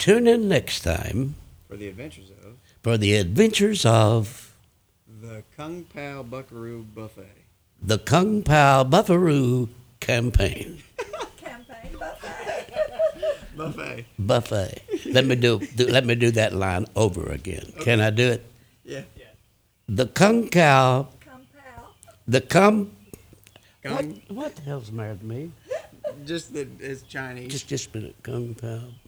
Tune in next time For the adventures of for the adventures of the Kung Pao Buckaroo Buffet. the Kung Pao Buckaroo Campaign. Campaign buffet. Buffet. Buffet. Let me do that line over again. Can I do it? Yeah. The Kung Pao, Come pal. the Kung. Kung. What the hell's the matter with me? Just that it's Chinese. Just a minute. Kung Pao